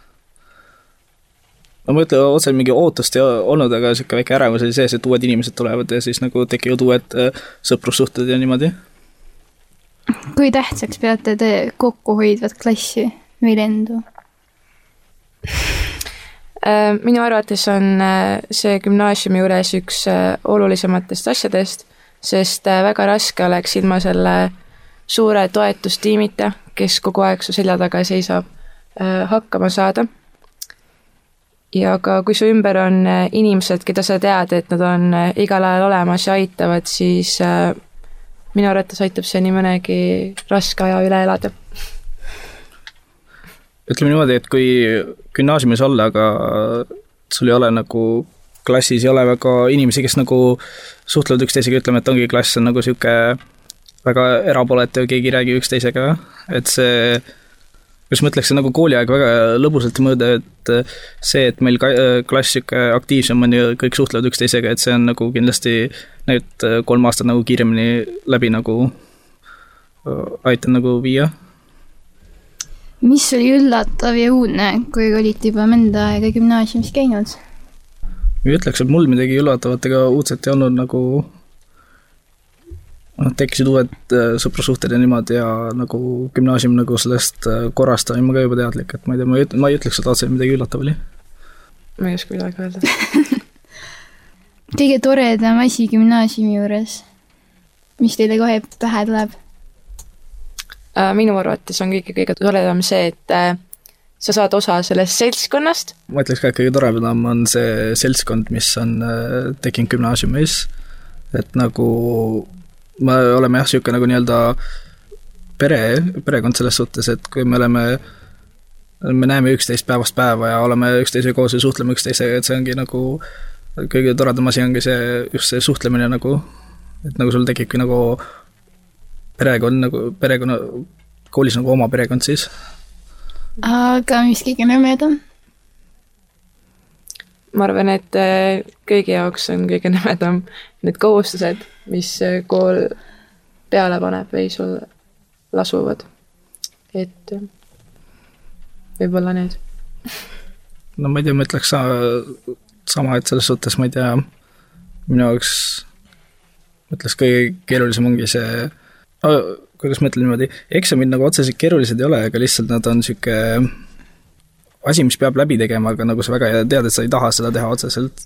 ma mõtlen, otse mingi ootust ei olnud, aga siuke väike ärevus oli sees, et uued inimesed tulevad ja siis nagu tekivad uued sõprussuhted ja niimoodi. Kui tähtsaks peate te kokkuhoidvat klassi või lendu? Minu arvates on see gümnaasiumi juures üks olulisematest asjadest, sest väga raske oleks ilma selle suure toetustiimita, kes kogu aeg su selja taga seisab, hakkama saada. Ja ka kui su ümber on inimesed, keda sa tead, et nad on igal ajal olemas ja aitavad, siis minu arvates aitab see nii mõnegi raske aja üle elada. Ütleme niimoodi, et kui gümnaasiumis olla, aga sul ei ole nagu klassis ei ole väga inimesi, kes nagu suhtlevad üksteisega, ütleme, et ongi klass on nagu siuke väga erapooletu ja keegi ei räägi üksteisega, et see, kus ma ütleks, see nagu kooliaeg väga lõbusalt mõõda, et see, et meil klass siuke aktiivsem on ja kõik suhtlevad üksteisega, et see on nagu kindlasti need 3 aastat nagu kiiremini läbi nagu aitan nagu viia. Mis oli üllatav ja uudne, kui olite juba mõnda aega gümnaasiumis käinud? Ma ütleks, et mul midagi üllatavat ega uudset ei olnud nagu tekkisid uued sõprasuhted ja niimoodi ja nagu gümnaasium nagu sellest korrast olin ma ka juba teadlik, et ma ei tea, ma ei ütleks, et otseselt midagi üllatav oli. Ma ei oska midagi öelda. Kõige toredam asi gümnaasiumi juures, mis teile kohe pähe tuleb? Minu arvates on kõige toredam see, et sa saad osa sellest seltskonnast. Ma ütleks ka, et kõige toredam on see seltskond, mis on tekkinud gümnaasiumis, et nagu me oleme jah siuke nagu nii-öelda perekond selles suhtes, et kui me näeme üksteist päevast päeva ja oleme üksteise koos ja suhtleme üksteisega, et see ongi nagu kõige toredam asi ongi see, just see suhtlemine nagu, et nagu sul tekibki nagu perekonna, koolis nagu oma perekond siis. Aga mis kõige nõmedam? Ma arvan, et kõigi jaoks on kõige nõmedam need kohustused, mis kool peale paneb või sul lasuvad. Et võib-olla need. No ma ei tea, ma ütleks sama, et selles suhtes ma ei tea, minu jaoks mõtles kõige keerulisem ongi see, kuidas ma ütlen niimoodi, eksamid nagu otseselt keerulised ei ole, aga lihtsalt nad on siuke asi, mis peab läbi tegema, aga nagu sa väga tead, et sa ei taha seda teha otseselt.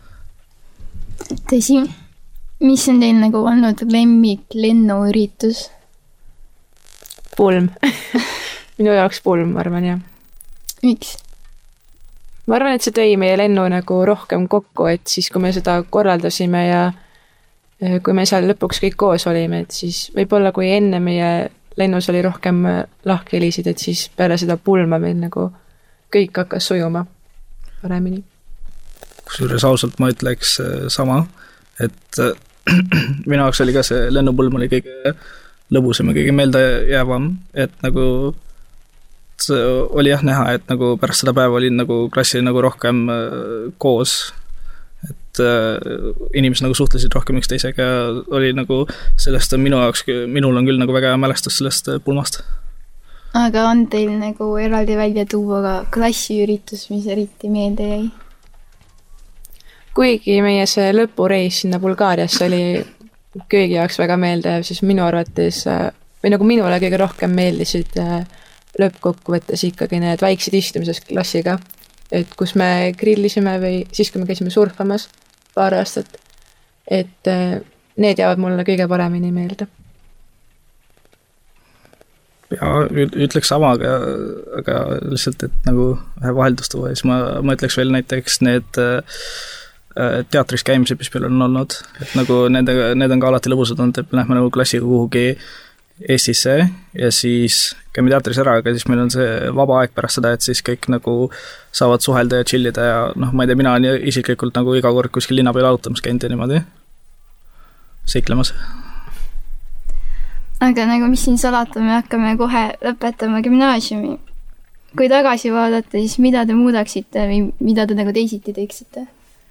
Tõsi, mis on teil nagu olnud lemmik lennuüritus? Pulm. Minu jaoks pulm, ma arvan, jah. Miks? Ma arvan, et see tõi meie lennu nagu rohkem kokku, et siis kui me seda korraldasime ja kui me seal lõpuks kõik koos olime, et siis võib-olla kui enne meie lennus oli rohkem lahkhelisid, et siis peale seda pulma meil nagu kõik hakkas sujuma paremini. Kusjuures ausalt ma ütleks sama, et minu jaoks oli ka see lennupulm oli kõige lõbusam ja kõige meelde jäävam, et nagu see oli jah näha, et nagu pärast seda päeva oli nagu klassi nagu rohkem koos, et inimesed nagu suhtlesid rohkem üksteisega ja oli nagu sellest minul on küll nagu väga hea mälestus sellest pulmast. Aga on teil nagu eraldi välja tuua ka klassiüritus, mis eriti meelde jäi? Kuigi meie see lõpureis sinna Bulgaariasse oli kõigi jaoks väga meeldev, siis minu arvates, või nagu minule kõige rohkem meeldisid lõppkokkuvõttes ikkagi need väiksed istumises klassiga, et kus me grillisime või siis, kui me käisime surfamas paar aastat, et need jäävad mulle kõige paremini meelde. Ja ütleks sama, aga lihtsalt, et nagu vähe vaheldust tuua, siis ma ütleks veel näiteks need teatris käimise, mis meil on olnud, et nagu need on ka alati lõbusad olnud, et lähme nagu klassiga kuhugi Eestisse ja siis käime teatris ära, aga siis meil on see vaba aeg pärast seda, et siis kõik nagu saavad suhelda ja chillida ja ma ei tea, mina olen isiklikult nagu iga kord kuskil linna peal autamas käinud ja niimoodi seiklemas. Aga nagu mis siin salata, me hakkame kohe lõpetama gümnaasiumi. Kui tagasi vaadata, siis mida te muudaksite või mida te nagu teisiti teeksite?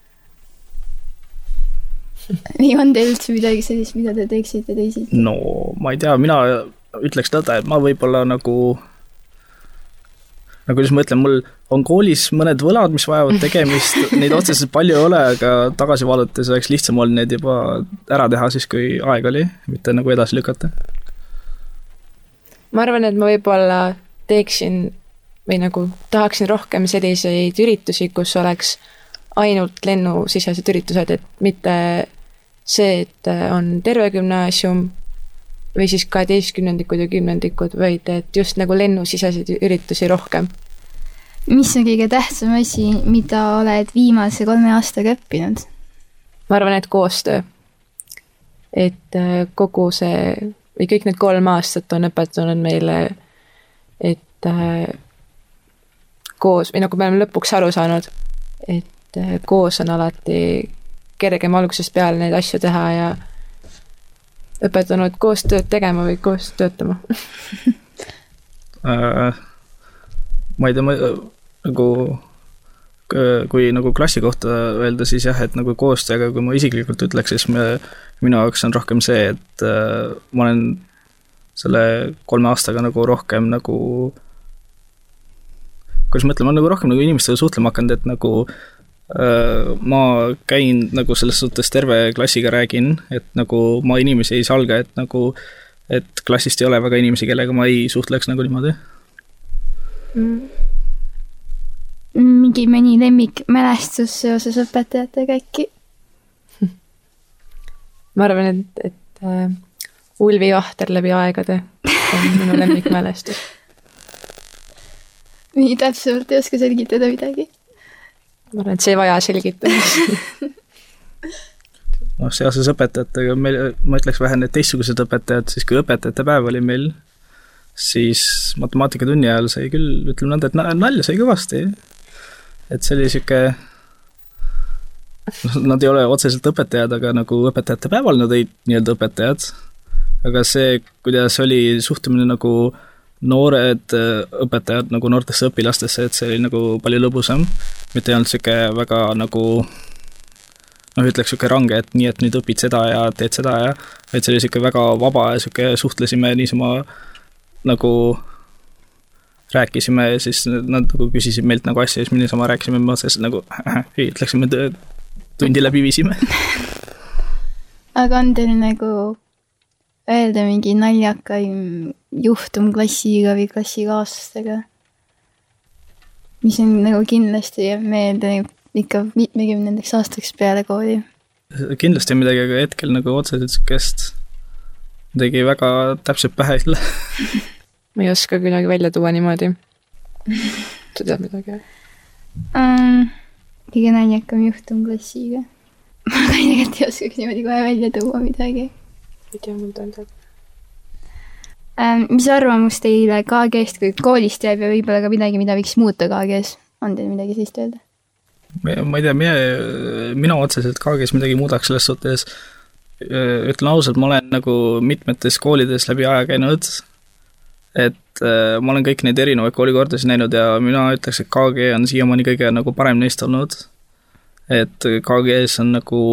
Või on teil üldse midagi sellist, mida te teeksite teisiti? No, ma ei tea, mina ütleks nõnda, et ma võib-olla nagu kuidas ma ütlen, mul on koolis mõned võlad, mis vajavad tegemist, neid otseselt palju ei ole, aga tagasi vaadates oleks lihtsam olnud need juba ära teha siis, kui aeg oli, mitte nagu edasi lükata. Ma arvan, et ma võib-olla teeksin või nagu tahaksin rohkem selliseid üritusi, kus oleks ainult lennusisesed üritused, et mitte see, et on terve gümnaasium või siis 12-ndikud ja 10-ndikud, vaid et just nagu lennusiseseid üritusi rohkem. Mis on kõige tähtsam asi, mida oled viimase 3 aastaga õppinud? Ma arvan, et koostöö. Et kogu see, või kõik need 3 aastat on õpetanud meile, et koos, või nagu me oleme lõpuks aru saanud, et koos on alati kergem algusest peale neid asju teha ja õpetanud koos tööd tegema või koos töötama. Ma ei tea, nagu kui nagu klassi kohta öelda, siis jah, et nagu koostöö, aga kui ma isiklikult ütleks, siis minu jaoks on rohkem see, et ma olen selle 3 aastaga nagu rohkem nagu kuidas ma ütlen, ma olen nagu rohkem nagu inimestega suhtlema hakanud, et nagu ma käin nagu selles suhtes terve klassiga räägin, et nagu ma inimesi ei salga, et nagu et klassist ei ole väga inimesi, kellega ma ei suhtleks nagu niimoodi. Mingi mõni lemmikmälestus seoses õpetajatega äkki? Ma arvan, et Ulvi Vahter läbi aegade on minu lemmikmälestus. Nii täpsemalt ei oska selgitada midagi? Ma arvan, et see ei vaja selgitamist. No, seoses õpetajatega, ma ütleks vähe need teistsugused õpetajad, siis kui õpetajate päev oli meil, siis matemaatikatunni ajal sai küll, ütleme nõnda, et nalja sai kõvasti. Et see oli siuke, nad ei ole otseselt õpetajad, aga nagu õpetajate päeval nad olid nii-öelda õpetajad. Aga see, kuidas oli suhtumine nagu noored õpetajad nagu noortesse õpilastesse, et see oli nagu palju lõbusam. Mitte ei olnud siuke väga nagu ütleks siuke range, et nii, et nüüd õpid seda ja teed seda ja et see oli siuke väga vaba ja siuke suhtlesime niisama nagu rääkisime ja siis nad nagu küsisid meilt nagu asja ja siis me niisama rääkisime, me otseselt nagu ütleksime tundi läbi viisime. Aga on teil nagu öelda mingi naljakaim juhtum klassiga või klassikaaslastega, mis on nagu kindlasti jääb meelde ikka 50 aastaks peale kooli? Kindlasti midagi, aga hetkel nagu otseselt sükest midagi väga täpselt pähe ei ole. Ma ei oska kuidagi välja tuua niimoodi. Sa tead midagi? Kõige naljakam juhtum klassiga. Ma tegelikult ei oskaks niimoodi kohe välja tuua midagi. Ei tea, mul tähendab. Mis arvamus teile KG-st kui koolist jääb ja võib-olla ka midagi, mida võiks muuta KG-s? On teil midagi sellist öelda? Ma ei tea, mina otseselt KG-s midagi muudaks selles suhtes. Ütlen ausalt, ma olen nagu mitmetes koolides läbi aja käinud, et ma olen kõik neid erinevaid koolikordasid näinud ja mina ütleks, et KG on siiamaani kõige nagu parem neist olnud. Et KG-s on nagu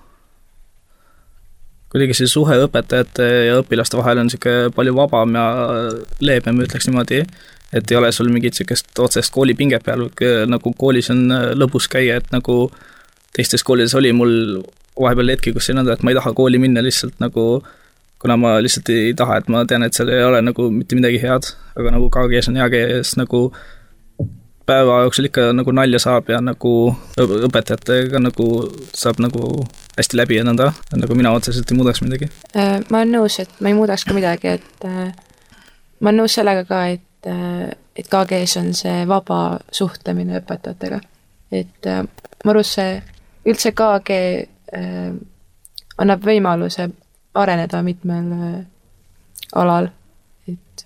kuidagi see suhe õpetajate ja õpilaste vahel on siuke palju vabam ja leebem, ütleks niimoodi, et ei ole sul mingit siukest otsest koolipinget peal, nagu koolis on lõbus käia, et nagu teistes koolides oli mul vahepeal hetki, kus ei nõnda, et ma ei taha kooli minna lihtsalt nagu, kuna ma lihtsalt ei taha, et ma tean, et seal ei ole nagu mitte midagi head, aga nagu KG-s on hea käes nagu päeva jooksul ikka nagu nalja saab ja nagu õpetajatega nagu saab nagu hästi läbi ja nõnda, nagu mina otseselt ei muudaks midagi. Ma olen nõus, et ma ei muudaks ka midagi, et ma olen nõus sellega ka, et KG-s on see vaba suhtlemine õpetajatega. Et Marusse üldse KG annab võimaluse areneda mitmel alal, et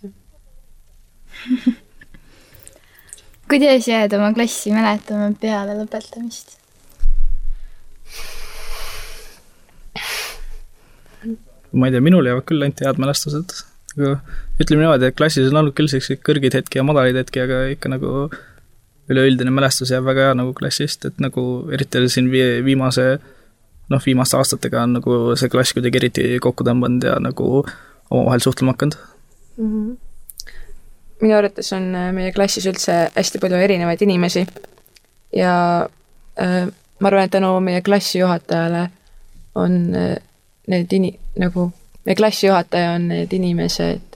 kuidas jääd oma klassi mäletama peale lõpetamist? Ma ei tea, minul jäävad küll ainult head mälestused. Aga ütleme niimoodi, et klassis on olnud küll sellised kõrgid hetki ja madalid hetki, aga ikka nagu üleüldine mälestus jääb väga hea nagu klassist, et nagu eriti siin viimaste aastatega on nagu see klass kuidagi eriti kokku tõmbanud ja nagu omavahel suhtlema hakanud. Minu arvates on meie klassis üldse hästi palju erinevaid inimesi ja ma arvan, et tänu meie klassijuhatajale on meie klassijuhataja on need inimesed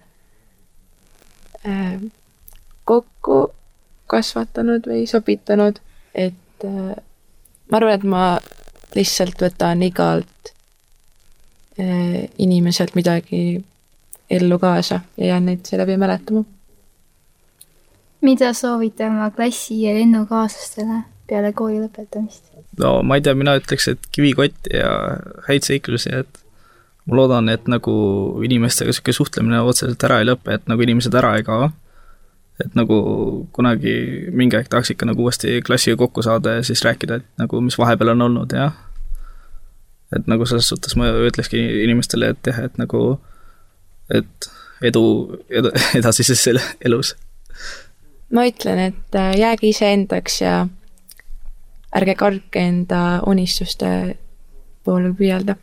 kokku kasvatanud või sobitanud, et ma arvan, et ma lihtsalt võtan igalt inimeselt midagi ellu kaasa ja jään neid seeläbi mäletama. Mida soovite oma klassi ja lennukaaslastele peale kooli lõpetamist? No ma ei tea, mina ütleks, et kivikott ja häid seiklusi, et ma loodan, et nagu inimestega selline suhtlemine otseselt ära ei lõpe, et nagu inimesed ära ei kao. Et nagu kunagi mingi aeg tahaks ikka nagu uuesti klassiga kokku saada ja siis rääkida, et nagu mis vahepeal on olnud ja et nagu selles suhtes ma ütlekski inimestele, et jah, et nagu et edu edasises elus. Ma ütlen, et jäägi iseendaks ja ärge karke enda unistuste poole püüelda.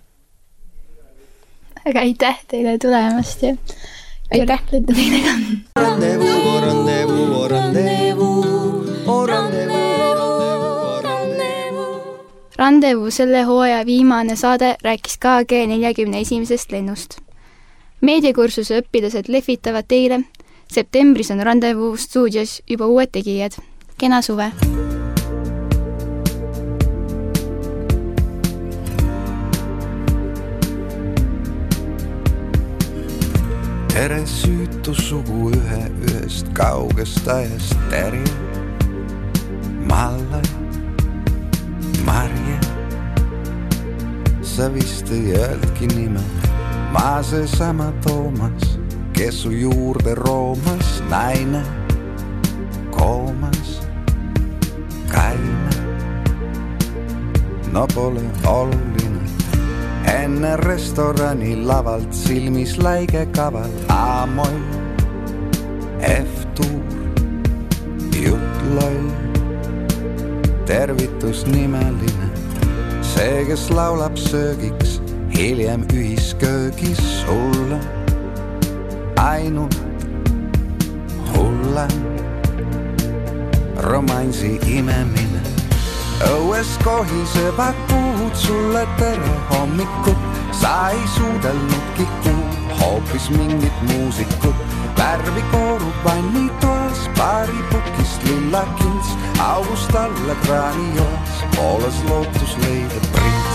Aga aitäh teile tulemast ja aitäh! Randevu selle hooaja viimane saade rääkis KG 41. lennust. Meediakursuse õpilased lehvitavad teile. Septembris on Randevu stuudios juba uued tegijad. Kena suve! Tere süütu sugu ühest kaugest ajast Terje, Malle, Marje. Sa vist ei öeldki nime, ma seesama Toomas, kes su juurde roomas, naine, koomas, kaine. No pole oluline. Enne restorani lavalt silmis läige kaval A-moll, F-tuur, jutt loll, tervitus nimeline, see, kes laulab söögiks, hiljem ühisköögis sulle, ainult hullem, romansi imemine. Õues kohisevad puud sulle tere hommikut, sa ei suudelnudki kuud, hoopis mingit muusikut. Värvi koorub vannitoas, paari pukist lilla kints, august alla kraani joas, pooles lootus leida prints.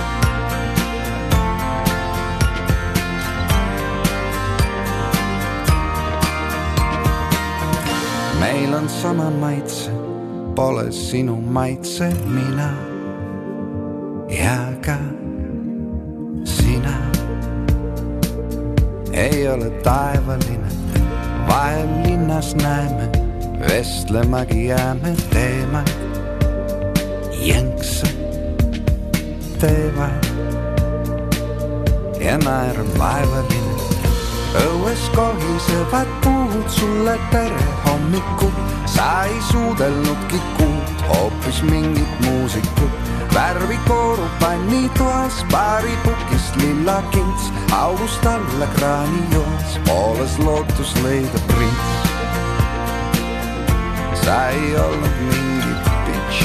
Meil on sama maitse, pole sinu maitse, mina ja ka sina. Ei ole taevaline, vahel linnas näeme, vestlemagi jääme teemad, jõnkse teevad ja naerab vaevaline. Õues kohisevad puud sulle tere hommikut, sa ei suudelnudki kuud, hoopis mingit muusikut. Värvi koorub vannitoas, paari pukist lilla kints, august alla kraani joas, pooles lootus leida prints. Sa ei olnud mingit bitch,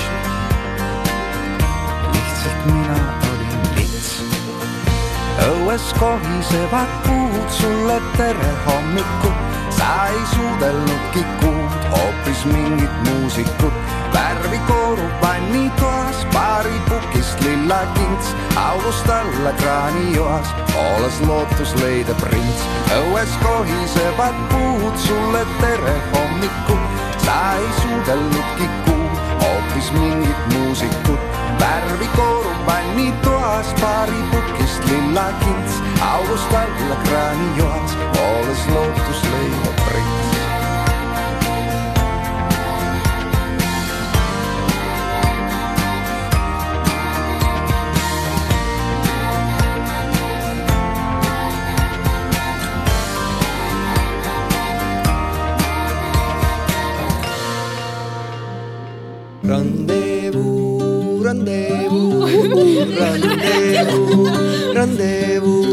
lihtsalt mina olin lits. Õues kohisevad puud sulle tere hommikut, sa ei suudelnudki kuud, hoopis mingit muusikut. Värvi koorub vannitoas, paari pukist lilla kints, august alla kraani joas, pooles lootus leida prints. Õues kohisevad puud sulle tere hommikut, sa ei suudelnudki kuud, hoopis siis mingit muusikut. Värvi koorub vannitoas, paari pukist lilla kints, august alla kraani joas, olles lootus leida prints. Rendezvous, rendezvous, rendezvous, rendezvous.